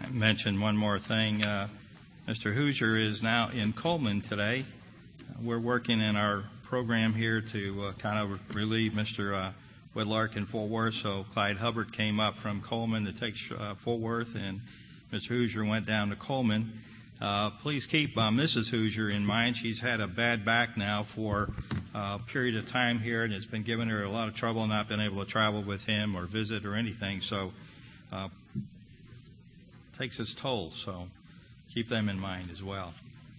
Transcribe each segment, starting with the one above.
mention one more thing. Mr. Hoosier is now in Coleman today. We're working in our program here to kind of relieve Mr. Whitlark in Fort Worth, so Clyde Hubbard came up from Coleman to take Fort Worth, and Mr. Hoosier went down to Coleman. Please keep Mrs. Hoosier in mind. She's had a bad back now for a period of time here, and it's been giving her a lot of trouble not being able to travel with him or visit or anything, so takes its toll, so keep them in mind as well.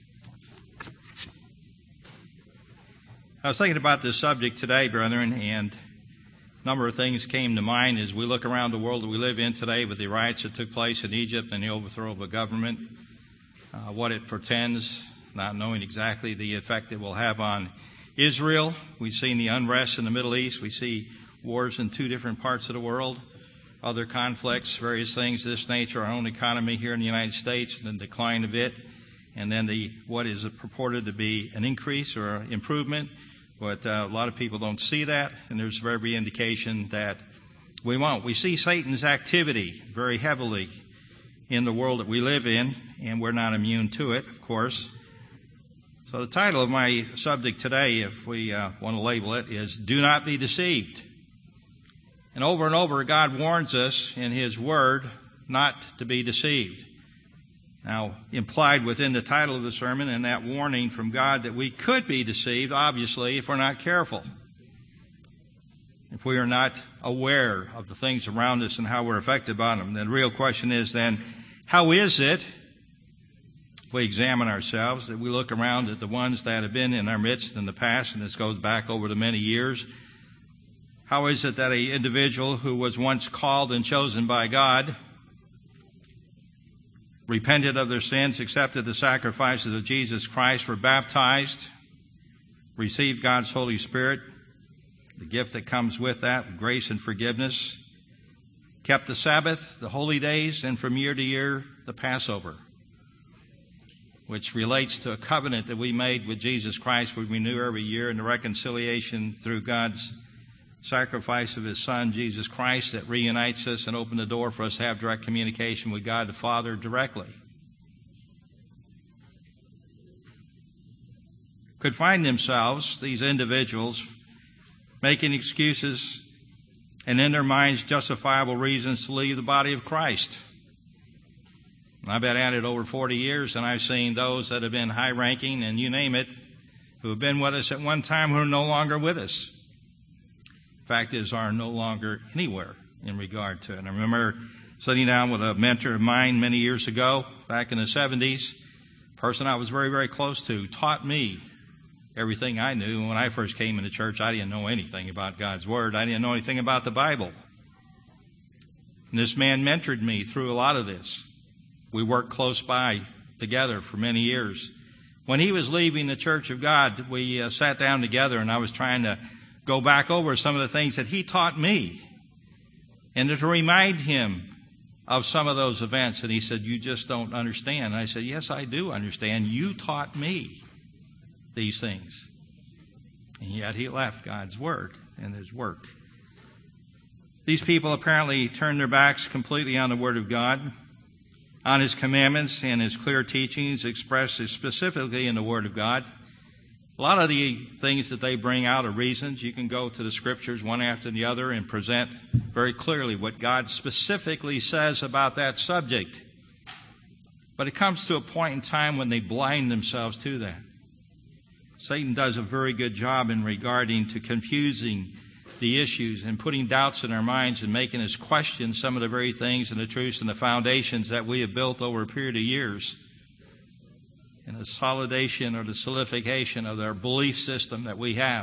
I was thinking about this subject today, brethren, and a number of things came to mind as we look around the world that we live in today with the riots that took place in Egypt and the overthrow of a government, what it portends, not knowing exactly the effect it will have on Israel. We've seen the unrest in the Middle East. We see wars in 2 different parts of the world, other conflicts, various things of this nature, our own economy here in the United States, and the decline of it, and then what is purported to be an increase or improvement. But a lot of people don't see that, and there's every indication that we won't. We see Satan's activity very heavily in the world that we live in, and we're not immune to it, of course. So the title of my subject today, if we want to label it, is Do Not Be Deceived. And over, God warns us in His Word not to be deceived. Now, implied within the title of the sermon and that warning from God that we could be deceived, obviously, if we're not careful. If we are not aware of the things around us and how we're affected by them. The real question is then, how is it, if we examine ourselves, that we look around at the ones that have been in our midst in the past, and this goes back over the many years, how is it that an individual who was once called and chosen by God repented of their sins, accepted the sacrifices of Jesus Christ, were baptized, received God's Holy Spirit, the gift that comes with that, grace and forgiveness, kept the Sabbath, the holy days, and from year to year, the Passover, which relates to a covenant that we made with Jesus Christ, we renew every year, and the reconciliation through God's sacrifice of His Son, Jesus Christ, that reunites us and opens the door for us to have direct communication with God the Father directly. Could find themselves, these individuals, making excuses and in their minds justifiable reasons to leave the body of Christ. I've been at it over 40 years, and I've seen those that have been high-ranking, and you name it, who have been with us at one time who are no longer with us. Fact is, are no longer anywhere in regard to it. I remember sitting down with a mentor of mine many years ago, back in the 70s, a person I was very, very close to, taught me everything I knew. When I first came into church, I didn't know anything about God's Word. I didn't know anything about the Bible. And this man mentored me through a lot of this. We worked close by together for many years. When he was leaving the Church of God, we sat down together, and I was trying to go back over some of the things that he taught me and to remind him of some of those events. And he said, "You just don't understand." And I said, "Yes, I do understand. You taught me these things." And yet he left God's Word and His work. These people apparently turned their backs completely on the Word of God, on His commandments and His clear teachings expressed specifically in the Word of God. A lot of the things that they bring out are reasons. You can go to the Scriptures one after the other and present very clearly what God specifically says about that subject. But it comes to a point in time when they blind themselves to that. Satan does a very good job in regarding to confusing the issues and putting doubts in our minds and making us question some of the very things and the truths and the foundations that we have built over a period of years. And the solidation or the solidification of our belief system that we have.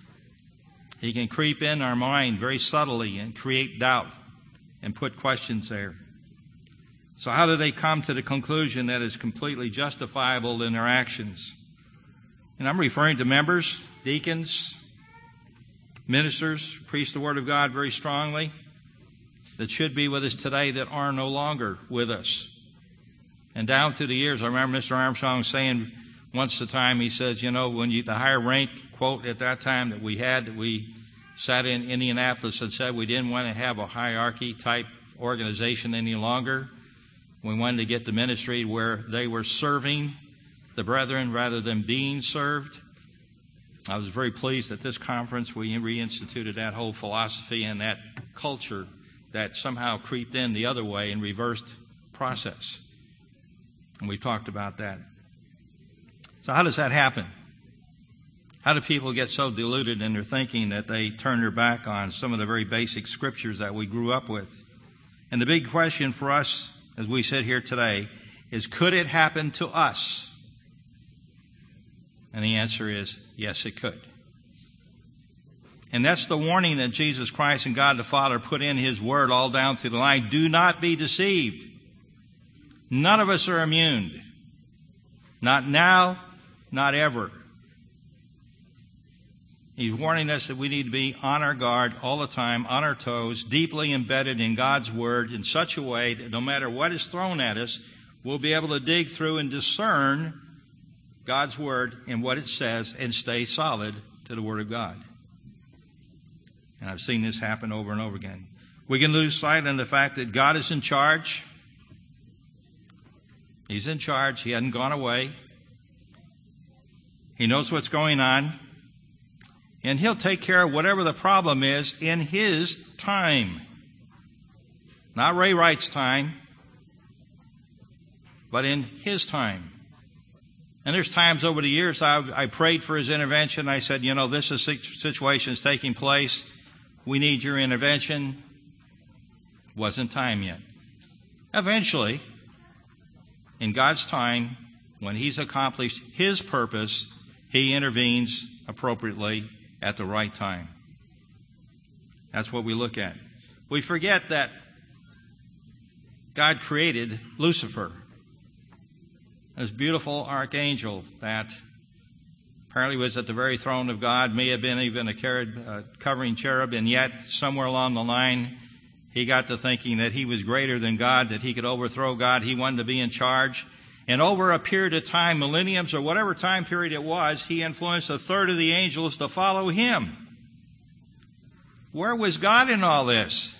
He can creep in our mind very subtly and create doubt and put questions there. So how do they come to the conclusion that is completely justifiable in their actions? And I'm referring to members, deacons, ministers, preach the Word of God very strongly, that should be with us today that are no longer with us. And down through the years, I remember Mr. Armstrong saying once a time, he says, when the higher rank, quote, at that time that we sat in Indianapolis and said we didn't want to have a hierarchy type organization any longer. We wanted to get the ministry where they were serving the brethren rather than being served. I was very pleased at this conference we reinstituted that whole philosophy and that culture that somehow creeped in the other way and reversed process. And we talked about that. So how does that happen? How do people get so deluded in their thinking that they turn their back on some of the very basic scriptures that we grew up with? And the big question for us as we sit here today is, could it happen to us? And the answer is, yes, it could. And that's the warning that Jesus Christ and God the Father put in His Word all down through the line. Do not be deceived. None of us are immune. Not now, not ever. He's warning us that we need to be on our guard all the time, on our toes, deeply embedded in God's Word in such a way that no matter what is thrown at us, we'll be able to dig through and discern God's Word and what it says and stay solid to the Word of God. And I've seen this happen over and over again. We can lose sight of the fact that God is in charge. He's in charge. He hasn't gone away. He knows what's going on. And He'll take care of whatever the problem is in His time. Not Ray Wright's time, but in His time. And there's times over the years I prayed for His intervention. I said, this is situation is taking place. We need your intervention. Wasn't time yet. Eventually, in God's time, when He's accomplished His purpose, He intervenes appropriately at the right time. That's what we look at. We forget that God created Lucifer, this beautiful archangel that apparently was at the very throne of God, may have been even a covering cherub, and yet somewhere along the line he got to thinking that he was greater than God, that he could overthrow God. He wanted to be in charge. And over a period of time, millenniums or whatever time period it was, he influenced a third of the angels to follow him. Where was God in all this?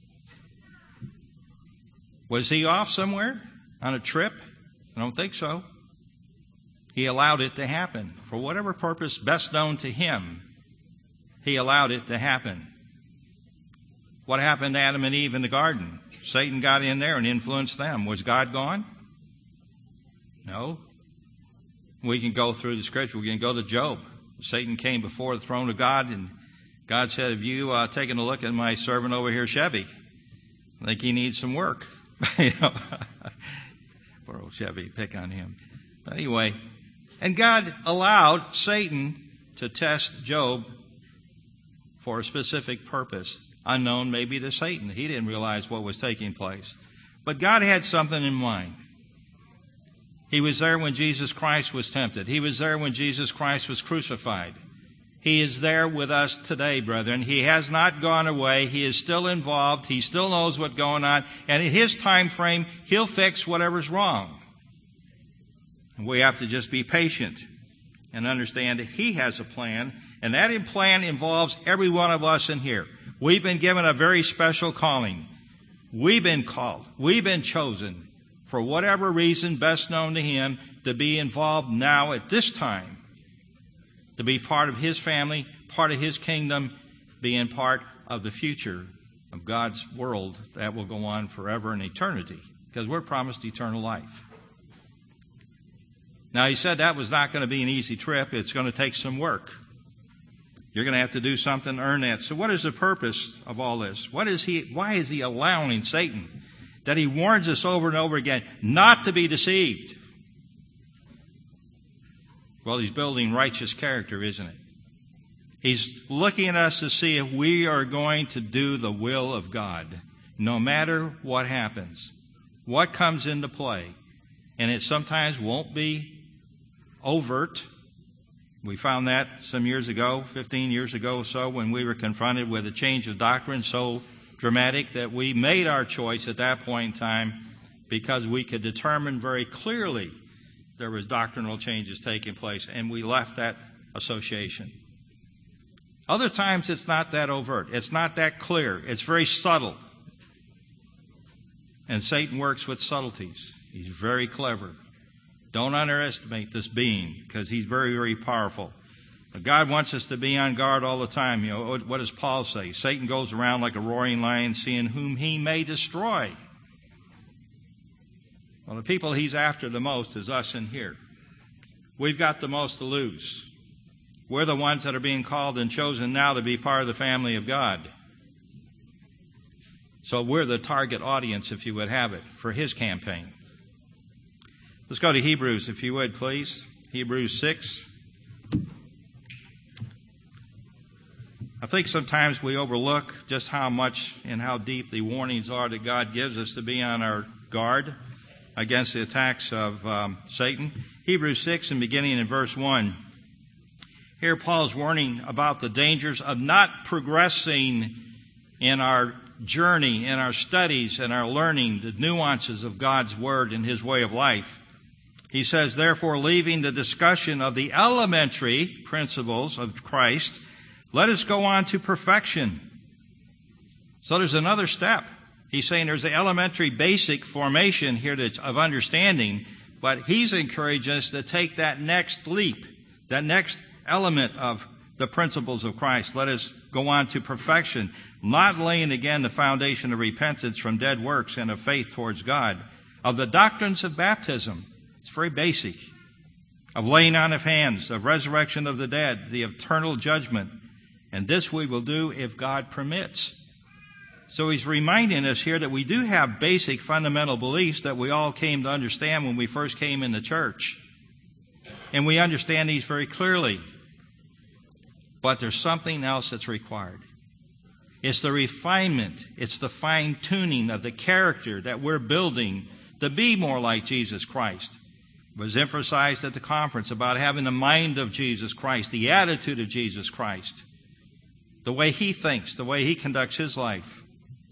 Was He off somewhere on a trip? I don't think so. He allowed it to happen. For whatever purpose best known to Him, He allowed it to happen. What happened to Adam and Eve in the garden? Satan got in there and influenced them. Was God gone? No. We can go through the scripture. We can go to Job. Satan came before the throne of God, and God said, have you taken a look at my servant over here, Chevy? I think he needs some work. Poor old Chevy, pick on him. But anyway, and God allowed Satan to test Job for a specific purpose, unknown maybe to Satan. He didn't realize what was taking place. But God had something in mind. He was there when Jesus Christ was tempted. He was there when Jesus Christ was crucified. He is there with us today, brethren. He has not gone away. He is still involved. He still knows what's going on. And in His time frame, He'll fix whatever's wrong. And we have to just be patient and understand that He has a plan. And that plan involves every one of us in here. We've been given a very special calling. We've been called. We've been chosen for whatever reason best known to Him to be involved now at this time, to be part of His family, part of His kingdom, being part of the future of God's world that will go on forever in eternity, because we're promised eternal life. Now, He said that was not going to be an easy trip. It's going to take some work. You're going to have to do something to earn that. So what is the purpose of all this? Why is He allowing Satan, that He warns us over and over again, not to be deceived? Well, He's building righteous character, isn't it? He's looking at us to see if we are going to do the will of God, no matter what happens, what comes into play. And it sometimes won't be overt. We found that some years ago, 15 years ago or so, when we were confronted with a change of doctrine so dramatic that we made our choice at that point in time because we could determine very clearly there was doctrinal changes taking place, and we left that association. Other times it's not that overt. It's not that clear. It's very subtle. And Satan works with subtleties. He's very clever. Don't underestimate this being, because he's very, very powerful. But God wants us to be on guard all the time. You know, what does Paul say? Satan goes around like a roaring lion, seeing whom he may destroy. Well, the people he's after the most is us in here. We've got the most to lose. We're the ones that are being called and chosen now to be part of the family of God. So we're the target audience, if you would have it, for his campaign. Let's go to Hebrews, if you would, please. Hebrews 6. I think sometimes we overlook just how much and how deep the warnings are that God gives us to be on our guard against the attacks of Satan. Hebrews 6 and beginning in verse 1. Here Paul's warning about the dangers of not progressing in our journey, in our studies, and our learning, the nuances of God's Word and His way of life. He says, therefore, leaving the discussion of the elementary principles of Christ, let us go on to perfection. So there's another step. He's saying there's an elementary basic formation here of understanding, but he's encouraging us to take that next leap, that next element of the principles of Christ. Let us go on to perfection, not laying again the foundation of repentance from dead works and of faith towards God, of the doctrines of baptism. It's very basic. Of laying on of hands, of resurrection of the dead, the eternal judgment. And this we will do if God permits. So he's reminding us here that we do have basic fundamental beliefs that we all came to understand when we first came into church. And we understand these very clearly. But there's something else that's required. It's the refinement, it's the fine-tuning of the character that we're building to be more like Jesus Christ. It was emphasized at the conference about having the mind of Jesus Christ, the attitude of Jesus Christ, the way he thinks, the way he conducts his life.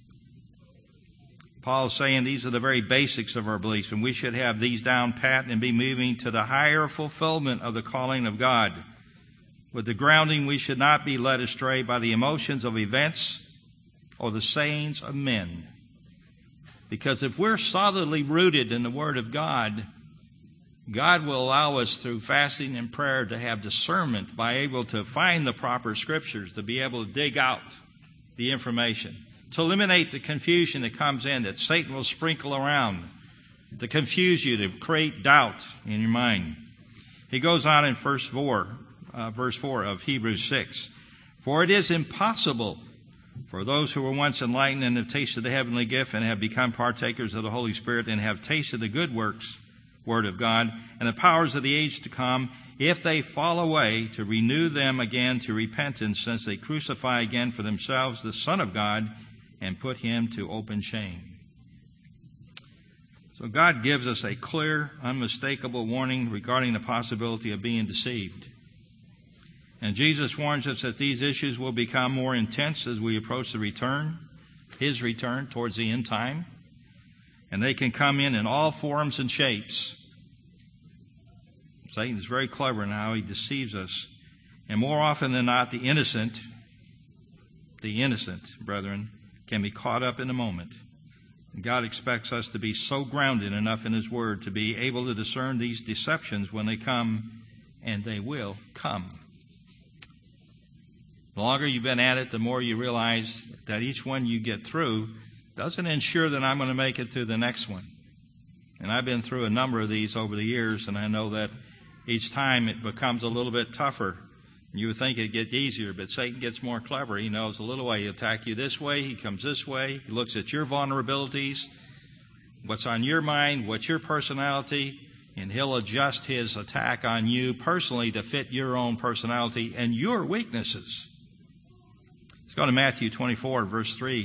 Paul's saying these are the very basics of our beliefs, and we should have these down pat and be moving to the higher fulfillment of the calling of God. With the grounding, we should not be led astray by the emotions of events or the sayings of men. Because if we're solidly rooted in the Word of God, God will allow us through fasting and prayer to have discernment by able to find the proper scriptures, to be able to dig out the information, to eliminate the confusion that comes in, that Satan will sprinkle around, to confuse you, to create doubt in your mind. He goes on in verse 4 of Hebrews 6. For it is impossible for those who were once enlightened and have tasted the heavenly gift and have become partakers of the Holy Spirit and have tasted the good works, Word of God, and the powers of the age to come, if they fall away, to renew them again to repentance, since they crucify again for themselves the Son of God and put him to open shame. So God gives us a clear, unmistakable warning regarding the possibility of being deceived. And Jesus warns us that these issues will become more intense as we approach the return, his return towards the end time. And they can come in all forms and shapes. Satan is very clever in how he deceives us. And more often than not, the innocent, brethren, can be caught up in a moment. And God expects us to be so grounded enough in his word to be able to discern these deceptions when they come, and they will come. The longer you've been at it, the more you realize that each one you get through doesn't ensure that I'm going to make it to the next one. And I've been through a number of these over the years, and I know that each time it becomes a little bit tougher. You would think it'd get easier, but Satan gets more clever. He knows a little way. He'll attack you this way. He comes this way. He looks at your vulnerabilities, what's on your mind, what's your personality, and he'll adjust his attack on you personally to fit your own personality and your weaknesses. Let's go to Matthew 24, verse 3.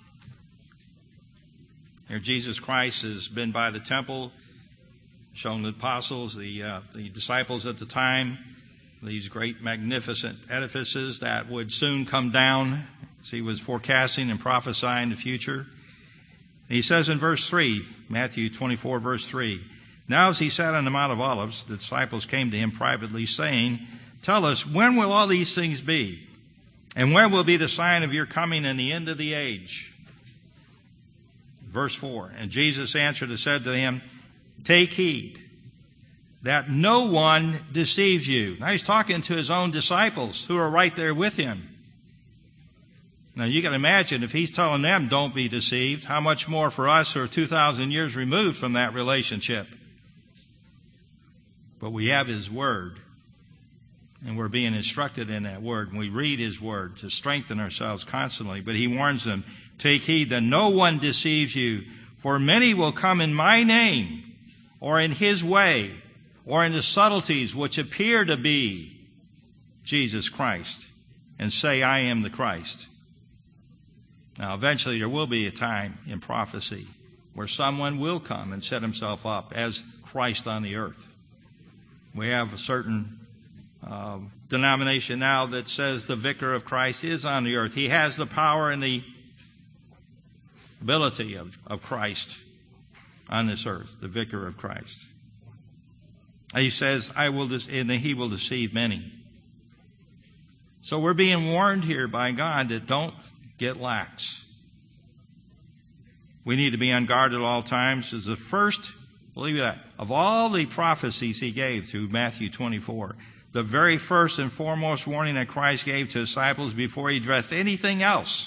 Here Jesus Christ has been by the temple, shown the apostles, the disciples at the time, these great magnificent edifices that would soon come down as he was forecasting and prophesying the future. He says in verse 3, Matthew 24, verse 3, now as he sat on the Mount of Olives, the disciples came to him privately, saying, tell us, when will all these things be? And where will be the sign of your coming and the end of the age? Verse 4, and Jesus answered and said to him, take heed that no one deceives you. Now he's talking to his own disciples who are right there with him. Now you can imagine if he's telling them don't be deceived, how much more for us who are 2,000 years removed from that relationship. But we have his word, and we're being instructed in that word, and we read his word to strengthen ourselves constantly. But he warns them, take heed that no one deceives you, for many will come in my name, or in his way, or in the subtleties which appear to be Jesus Christ, and say, I am the Christ. Now, eventually there will be a time in prophecy where someone will come and set himself up as Christ on the earth. We have a certain denomination now that says the vicar of Christ is on the earth. He has the power and the ability of Christ on this earth, the vicar of Christ. He says, he will deceive many. So we're being warned here by God that don't get lax. We need to be on guard at all times. As the first, believe that, of all the prophecies he gave through Matthew 24, the very first and foremost warning that Christ gave to disciples before he addressed anything else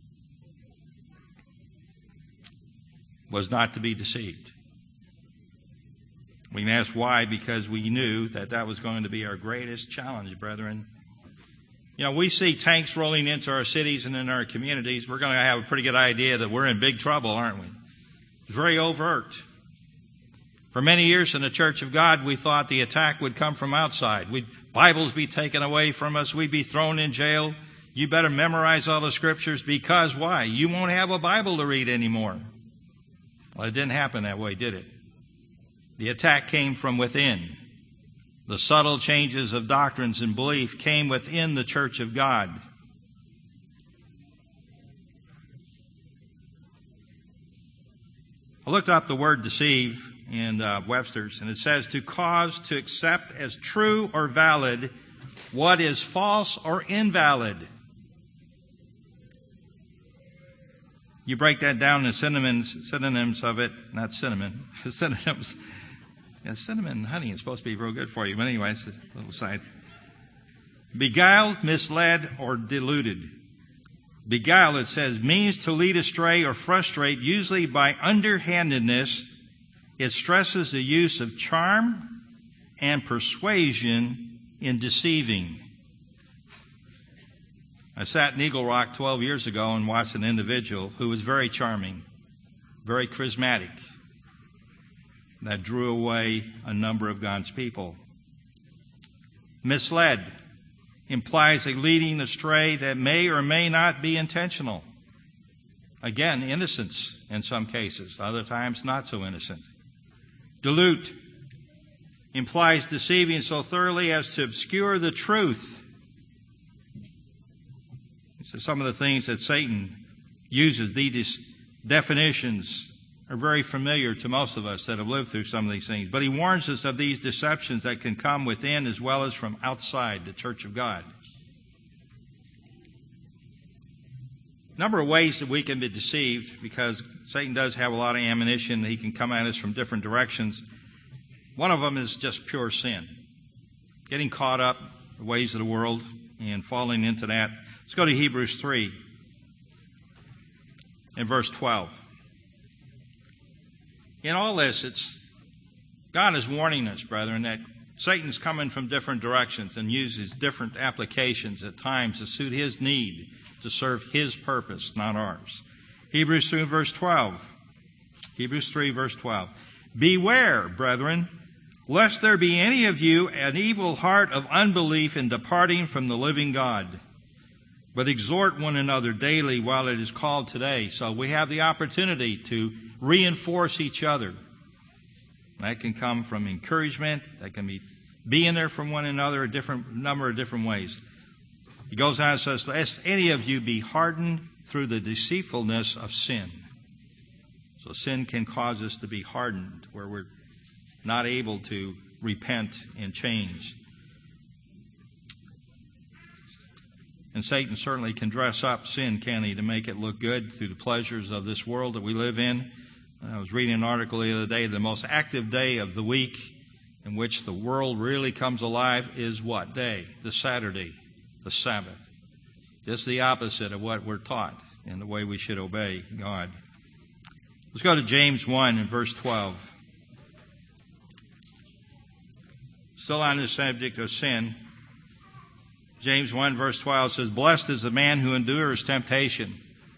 was not to be deceived. We can ask why, because we knew that that was going to be our greatest challenge, brethren. You know, we see tanks rolling into our cities and in our communities. We're going to have a pretty good idea that we're in big trouble, aren't we? It's very overt. For many years in the Church of God, we thought the attack would come from outside. Bibles be taken away from us. We'd be thrown in jail. You better memorize all the scriptures, because why? You won't have a Bible to read anymore. Well, it didn't happen that way, did it? The attack came from within. The subtle changes of doctrines and belief came within the Church of God. I looked up the word deceive in Webster's, and it says to cause to accept as true or valid what is false or invalid. You break that down in synonyms of it, not cinnamon, synonyms. Yeah, cinnamon and honey is supposed to be real good for you. But anyway, it's a little side. Beguiled, misled, or deluded. Beguile, it says, means to lead astray or frustrate, usually by underhandedness. It stresses the use of charm and persuasion in deceiving. I sat in Eagle Rock 12 years ago and watched an individual who was very charming, very charismatic, that drew away a number of God's people. Misled implies a leading astray that may or may not be intentional. Again, innocence in some cases, other times not so innocent. Dilute implies deceiving so thoroughly as to obscure the truth. So some of the things that Satan uses, these definitions, are very familiar to most of us that have lived through some of these things. But he warns us of these deceptions that can come within as well as from outside the Church of God. A number of ways that we can be deceived, because Satan does have a lot of ammunition. He can come at us from different directions. One of them is just pure sin. Getting caught up in the ways of the world and falling into that. Let's go to Hebrews 3 and verse 12. In all this, God is warning us, brethren, that Satan's coming from different directions and uses different applications at times to suit his need to serve his purpose, not ours. Hebrews 3, verse 12. Hebrews 3, verse 12. Beware, brethren, lest there be any of you an evil heart of unbelief in departing from the living God. But exhort one another daily while it is called today. So we have the opportunity to reinforce each other. That can come from encouragement. That can be being there from one another a number of different ways. He goes on and says, lest any of you be hardened through the deceitfulness of sin. So sin can cause us to be hardened, where we're not able to repent and change. And Satan certainly can dress up sin, can he, to make it look good through the pleasures of this world that we live in. I was reading an article the other day, the most active day of the week in which the world really comes alive is what day? The Saturday, the Sabbath. Just the opposite of what we're taught in the way we should obey God. Let's go to James 1 and verse 12. Still on the subject of sin. James 1 verse 12 says, "Blessed is the man who endures temptation.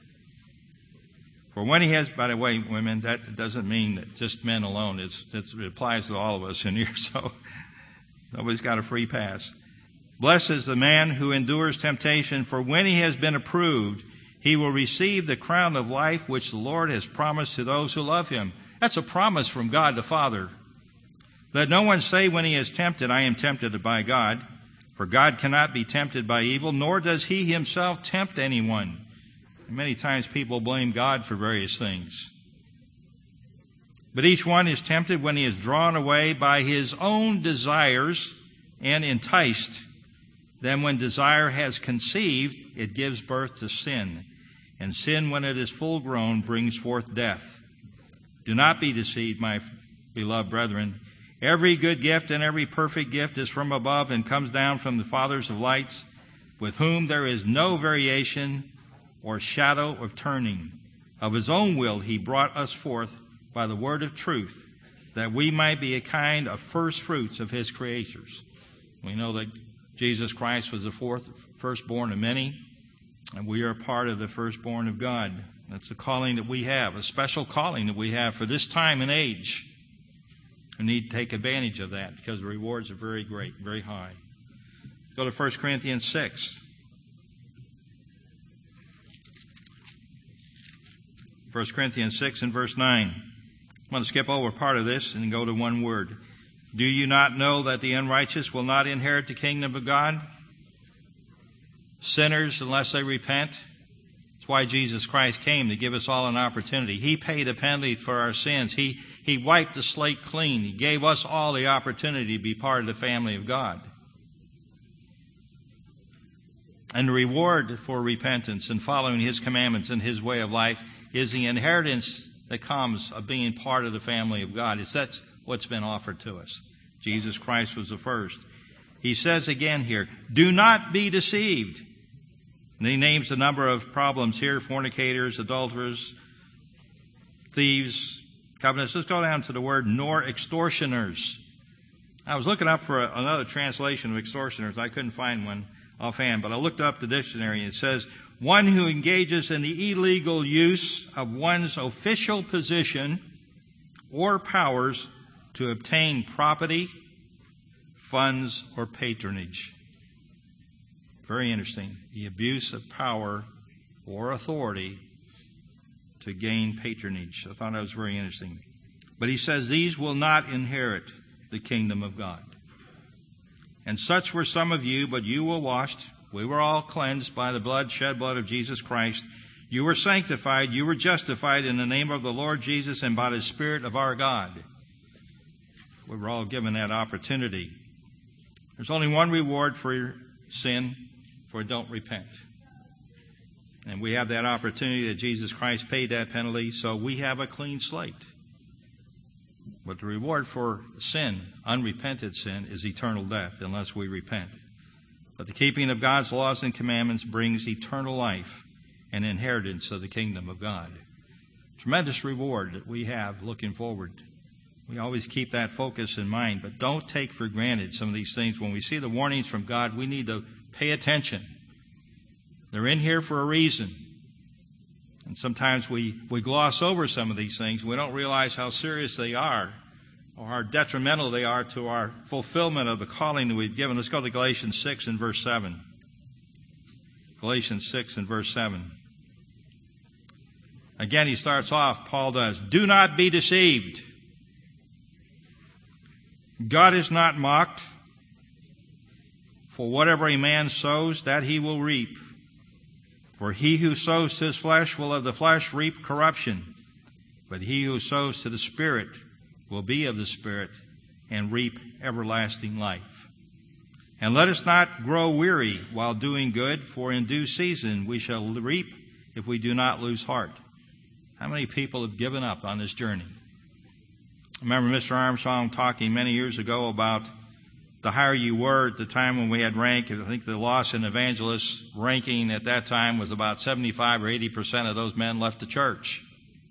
For when he has," by the way, women, that doesn't mean that just men alone. It applies to all of us in here, so nobody's got a free pass. "Blessed is the man who endures temptation, for when he has been approved, he will receive the crown of life which the Lord has promised to those who love him." That's a promise from God the Father. "Let no one say when he is tempted, I am tempted by God. For God cannot be tempted by evil, nor does he himself tempt anyone." And many times people blame God for various things. "But each one is tempted when he is drawn away by his own desires and enticed. Then when desire has conceived, it gives birth to sin. And sin, when it is full grown, brings forth death. Do not be deceived, my beloved brethren. Every good gift and every perfect gift is from above and comes down from the fathers of lights, with whom there is no variation or shadow of turning. Of his own will he brought us forth by the word of truth, that we might be a kind of first fruits of his creatures." We know that Jesus Christ was the firstborn of many, and we are part of the firstborn of God. That's the calling that we have, a special calling that we have for this time and age. We need to take advantage of that because the rewards are very great, very high. Go to 1 Corinthians 6. 1 Corinthians 6 and verse 9. I'm going to skip over part of this and go to one word. "Do you not know that the unrighteous will not inherit the kingdom of God? Sinners, unless they repent." That's why Jesus Christ came, to give us all an opportunity. He paid a penalty for our sins. He wiped the slate clean. He gave us all the opportunity to be part of the family of God. And the reward for repentance and following his commandments and his way of life is the inheritance that comes of being part of the family of God. That's what's been offered to us. Jesus Christ was the first. He says again here, "Do not be deceived." And he names a number of problems here: fornicators, adulterers, thieves, covenants. Let's go down to the word "nor extortioners." I was looking up for another translation of extortioners. I couldn't find one offhand, but I looked up the dictionary, and it says, "One who engages in the illegal use of one's official position or powers to obtain property, funds, or patronage." Very interesting. The abuse of power or authority to gain patronage. I thought that was very interesting. But he says these will not inherit the kingdom of God. "And such were some of you, but you were washed. We were all cleansed by the shed blood of Jesus Christ. You were sanctified. You were justified in the name of the Lord Jesus and by the Spirit of our God." We were all given that opportunity. There's only one reward for sin, for don't repent. And we have that opportunity that Jesus Christ paid that penalty, so we have a clean slate. But the reward for sin, unrepented sin, is eternal death unless we repent. But the keeping of God's laws and commandments brings eternal life and inheritance of the kingdom of God. Tremendous reward that we have looking forward. We always keep that focus in mind, but don't take for granted some of these things. When we see the warnings from God, we need to pay attention. They're in here for a reason. And sometimes we gloss over some of these things. We don't realize how serious they are or how detrimental they are to our fulfillment of the calling that we've given. Let's go to Galatians 6 and verse 7. Galatians 6 and verse 7. Again, he starts off, Paul does, "Do not be deceived. God is not mocked. For whatever a man sows, that he will reap. For he who sows to his flesh will of the flesh reap corruption. But he who sows to the Spirit will be of the Spirit and reap everlasting life." And let us not grow weary while doing good, for in due season we shall reap if we do not lose heart. How many people have given up on this journey? I remember Mr. Armstrong talking many years ago about the higher you were at the time when we had rank. I think the loss in evangelist ranking at that time was about 75 or 80% of those men left the church.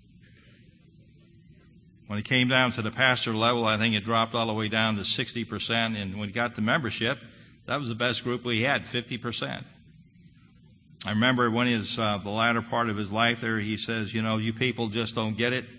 When it came down to the pastor level, I think it dropped all the way down to 60%. And when it got to membership, that was the best group we had, 50%. I remember when his the latter part of his life there, he says, you know, you people just don't get it.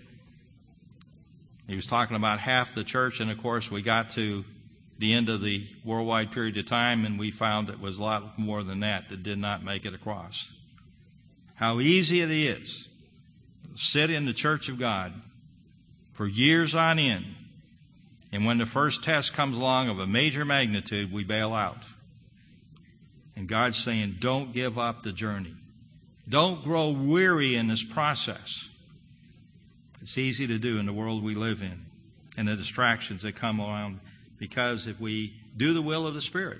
He was talking about half the church, and of course we got to the end of the worldwide period of time, and we found it was a lot more than that did not make it across. How easy it is to sit in the church of God for years on end, and when the first test comes along of a major magnitude, we bail out. And God's saying, don't give up the journey. Don't grow weary in this process. It's easy to do in the world we live in and the distractions that come around, because if we do the will of the Spirit,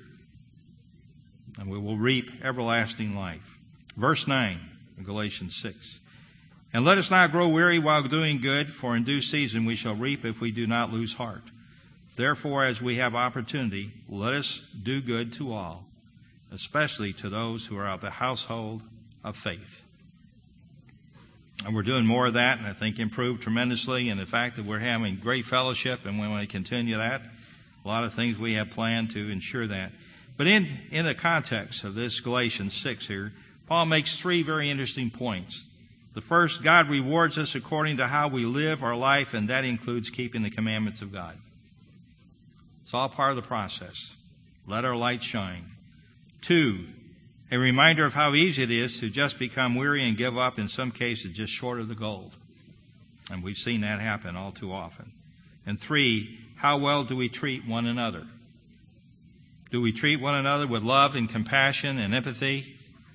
and we will reap everlasting life. Verse 9 of Galatians 6. And let us not grow weary while doing good, for in due season we shall reap if we do not lose heart. Therefore, as we have opportunity, let us do good to all, especially to those who are of the household of faith. And we're doing more of that, and I think improved tremendously in the fact that we're having great fellowship, and we want to continue that. A lot of things we have planned to ensure that. But in the context of this Galatians 6 here, Paul makes three very interesting points. The first, God rewards us according to how we live our life, and that includes keeping the commandments of God. It's all part of the process. Let our light shine. 2, a reminder of how easy it is to just become weary and give up, in some cases just short of the goal. And we've seen that happen all too often. And 3, how well do we treat one another? Do we treat one another with love and compassion and empathy?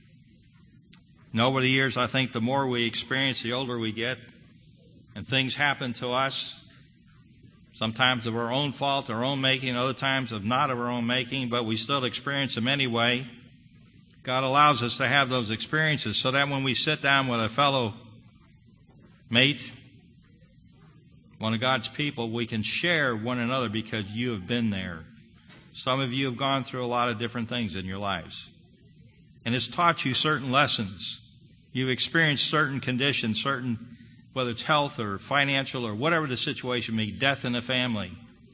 And over the years, I think the more we experience, the older we get, and things happen to us, sometimes of our own fault, our own making, other times of not of our own making, but we still experience them anyway. God allows us to have those experiences so that when we sit down with a fellow mate, one of God's people, we can share one another because you have been there. Some of you have gone through a lot of different things in your lives. And it's taught you certain lessons. You've experienced certain conditions, whether it's health or financial or whatever the situation may be, death in the family.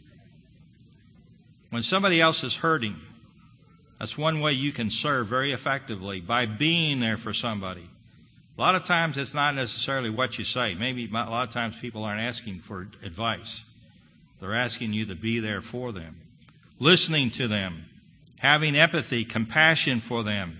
When somebody else is hurting, that's one way you can serve very effectively, by being there for somebody. A lot of times it's not necessarily what you say. Maybe a lot of times people aren't asking for advice. They're asking you to be there for them, listening to them, having empathy, compassion for them.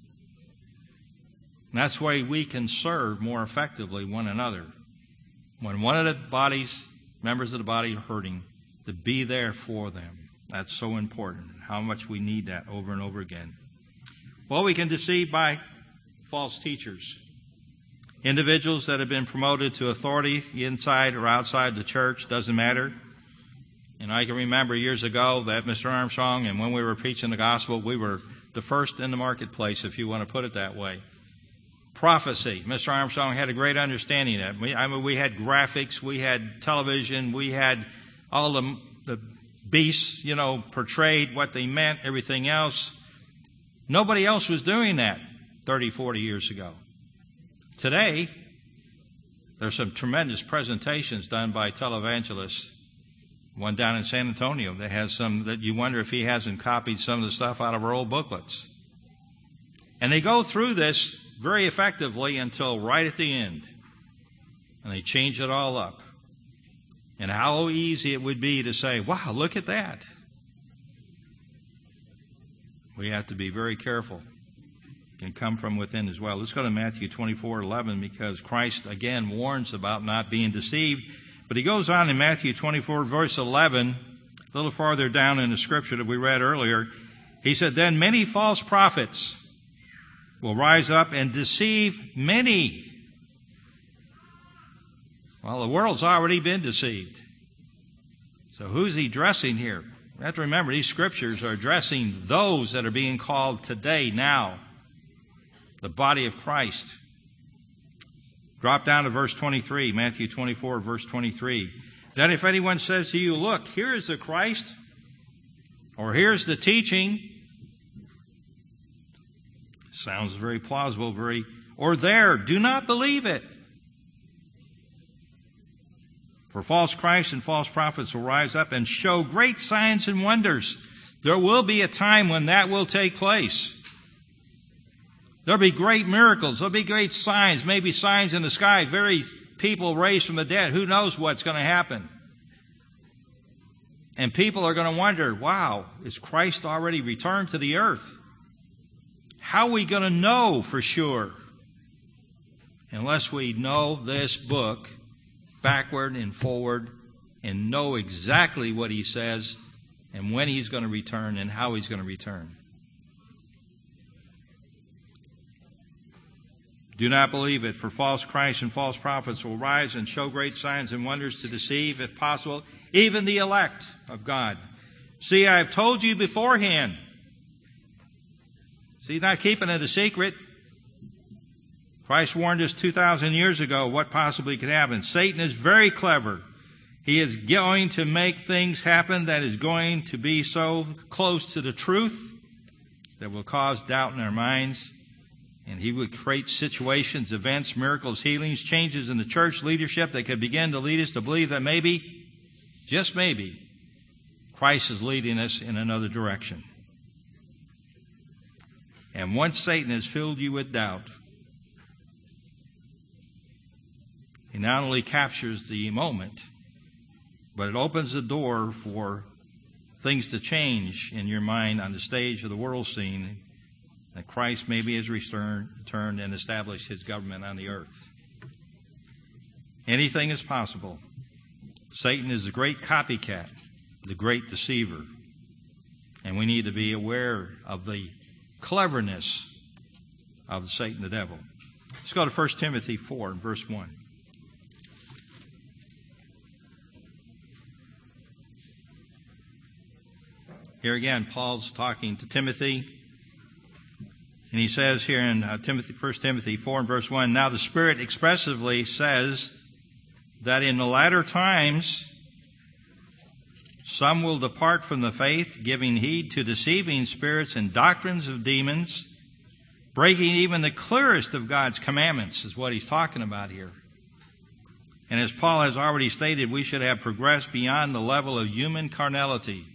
And that's the way we can serve more effectively one another. When one of the members of the body are hurting, to be there for them. That's so important, how much we need that over and over again. Well, we can deceive by false teachers. Individuals that have been promoted to authority inside or outside the church, doesn't matter. And I can remember years ago that Mr. Armstrong, and when we were preaching the gospel, we were the first in the marketplace, if you want to put it that way. Prophecy. Mr. Armstrong had a great understanding of that. We had graphics, we had television, we had all the beasts, portrayed what they meant, everything else. Nobody else was doing that 30, 40 years ago. Today, there's some tremendous presentations done by televangelists. One down in San Antonio that has some that you wonder if he hasn't copied some of the stuff out of our old booklets. And they go through this very effectively until right at the end. And they change it all up. And how easy it would be to say, wow, look at that. We have to be very careful. It can come from within as well. Let's go to Matthew 24:11, because Christ again warns about not being deceived. But he goes on in Matthew 24, verse 11, a little farther down in the scripture that we read earlier. He said, then many false prophets will rise up and deceive many. Well, the world's already been deceived. So who's he addressing here? You have to remember, these scriptures are addressing those that are being called today, now, the body of Christ. Drop down to verse 23, Matthew 24, verse 23. Then if anyone says to you, look, here is the Christ, or here's the teaching, sounds very plausible, or there, do not believe it. For false Christs and false prophets will rise up and show great signs and wonders. There will be a time when that will take place. There'll be great miracles. There'll be great signs, maybe signs in the sky, very people raised from the dead. Who knows what's going to happen? And people are going to wonder, wow, is Christ already returned to the earth? How are we going to know for sure? Unless we know this book backward and forward and know exactly what he says and when he's going to return and how he's going to return. Do not believe it, for false Christs and false prophets will rise and show great signs and wonders to deceive, if possible, even the elect of God. See, I have told you beforehand. See, he's not keeping it a secret. Christ warned us 2,000 years ago what possibly could happen. Satan is very clever. He is going to make things happen that is going to be so close to the truth that will cause doubt in our minds. And he would create situations, events, miracles, healings, changes in the church leadership that could begin to lead us to believe that maybe, just maybe, Christ is leading us in another direction. And once Satan has filled you with doubt, he not only captures the moment, but it opens the door for things to change in your mind on the stage of the world scene, that Christ maybe has returned and established his government on the earth. Anything is possible. Satan is the great copycat, the great deceiver. And we need to be aware of the cleverness of Satan the devil. Let's go to 1 Timothy 4, verse 1. Here again, Paul's talking to Timothy. And he says here in 1 Timothy 4 and verse 1, now the Spirit expressively says that in the latter times some will depart from the faith, giving heed to deceiving spirits and doctrines of demons, breaking even the clearest of God's commandments, is what he's talking about here. And as Paul has already stated, we should have progressed beyond the level of human carnality.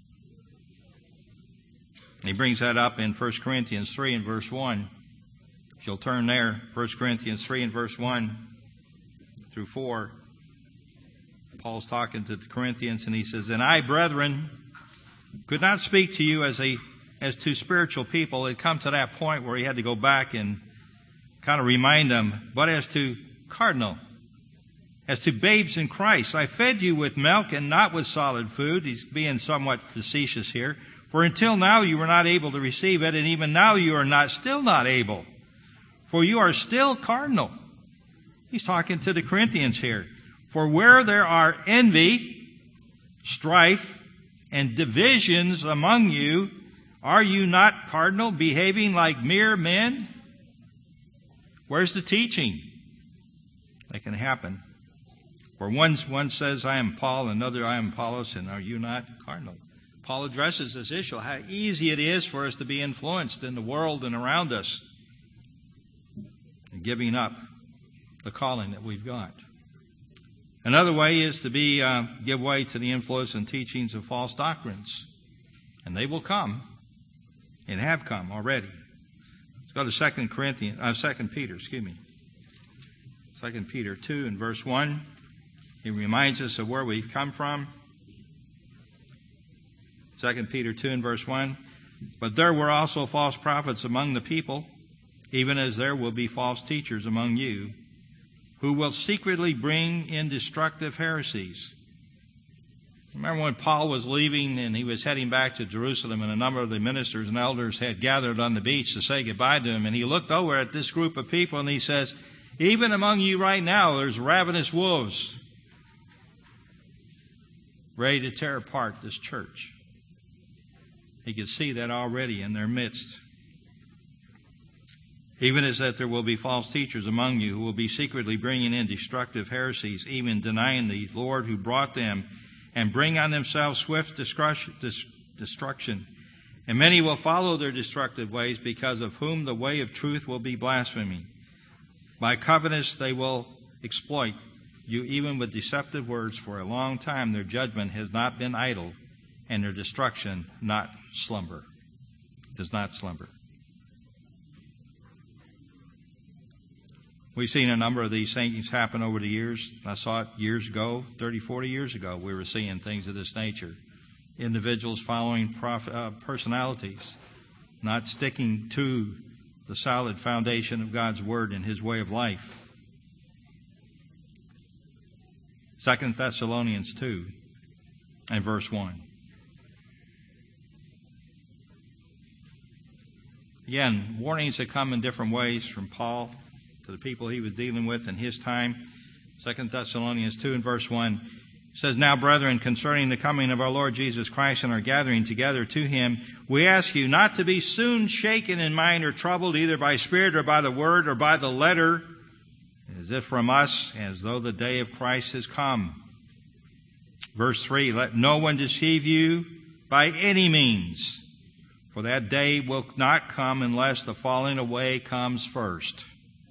And he brings that up in 1 Corinthians 3 and verse 1. If you'll turn there, 1 Corinthians 3 and verse 1 through 4. Paul's talking to the Corinthians and he says, and I, brethren, could not speak to you as to spiritual people. It come to that point where he had to go back and kind of remind them, but as to carnal, as to babes in Christ. I fed you with milk and not with solid food. He's being somewhat facetious here. For until now you were not able to receive it, and even now you are still not able. For you are still carnal. He's talking to the Corinthians here. For where there are envy, strife, and divisions among you, are you not carnal, behaving like mere men? Where's the teaching that can happen? For one says, I am Paul, another, I am Apollos, and are you not carnal? Paul addresses this issue, how easy it is for us to be influenced in the world and around us, and giving up the calling that we've got. Another way is to give way to the influence and teachings of false doctrines. And they will come, and have come already. Let's go to 2 Peter. 2 Peter 2 and verse 1. He reminds us of where we've come from. 2 Peter 2 and verse 1. But there were also false prophets among the people, even as there will be false teachers among you, who will secretly bring in destructive heresies. Remember when Paul was leaving and he was heading back to Jerusalem, and a number of the ministers and elders had gathered on the beach to say goodbye to him, and he looked over at this group of people and he says, even among you right now there's ravenous wolves ready to tear apart this church. He could see that already in their midst. Even as that there will be false teachers among you who will be secretly bringing in destructive heresies, even denying the Lord who brought them, and bring on themselves swift destruction. And many will follow their destructive ways, because of whom the way of truth will be blasphemy. By covetousness they will exploit you even with deceptive words. For a long time their judgment has not been idle, and their destruction not slumber. Does not slumber. We've seen a number of these things happen over the years. I saw it years ago, 30, 40 years ago. We were seeing things of this nature. Individuals following personalities, not sticking to the solid foundation of God's Word and His way of life. 2 Thessalonians 2 and verse 1. Again, warnings that come in different ways from Paul to the people he was dealing with in his time. 2 Thessalonians 2 and verse 1 says, Now, brethren, concerning the coming of our Lord Jesus Christ and our gathering together to Him, we ask you not to be soon shaken in mind or troubled, either by spirit or by the word or by the letter, as if from us, as though the day of Christ has come. Verse 3, Let no one deceive you by any means, for that day will not come unless the falling away comes first.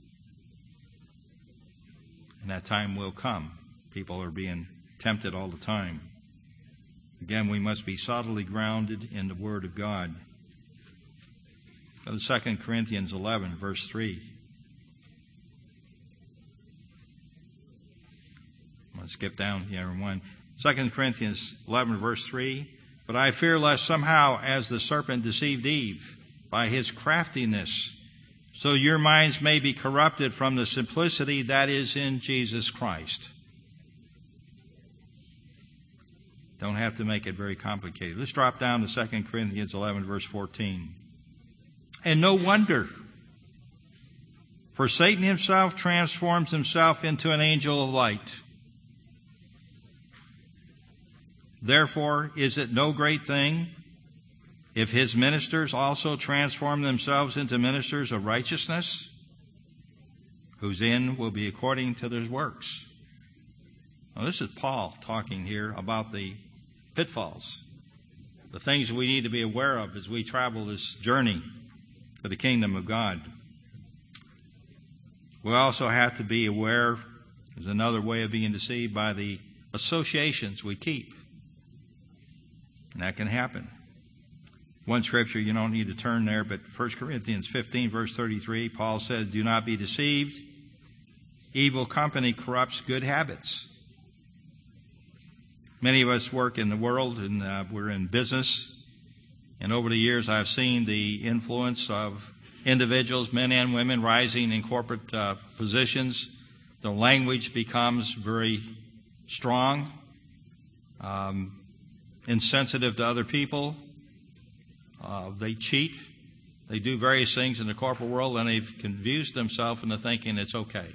And that time will come. People are being tempted all the time. Again, we must be solidly grounded in the Word of God. Go to 2 Corinthians 11, verse 3. I'm going to skip down here in one. 2 Corinthians 11, verse 3. But I fear lest somehow, as the serpent deceived Eve by his craftiness, so your minds may be corrupted from the simplicity that is in Jesus Christ. Don't have to make it very complicated. Let's drop down to 2 Corinthians 11, verse 14. And no wonder, for Satan himself transforms himself into an angel of light. Therefore, is it no great thing if his ministers also transform themselves into ministers of righteousness, whose end will be according to their works? Now, this is Paul talking here about the pitfalls, the things we need to be aware of as we travel this journey for the kingdom of God. We also have to be aware, there's another way of being deceived, by the associations we keep. And that can happen. One scripture, you don't need to turn there, but 1 Corinthians 15, verse 33, Paul says, Do not be deceived. Evil company corrupts good habits. Many of us work in the world, and we're in business. And over the years, I've seen the influence of individuals, men and women, rising in corporate positions. The language becomes very strong, insensitive to other people. They cheat. They do various things in the corporate world, and they've confused themselves into thinking it's okay.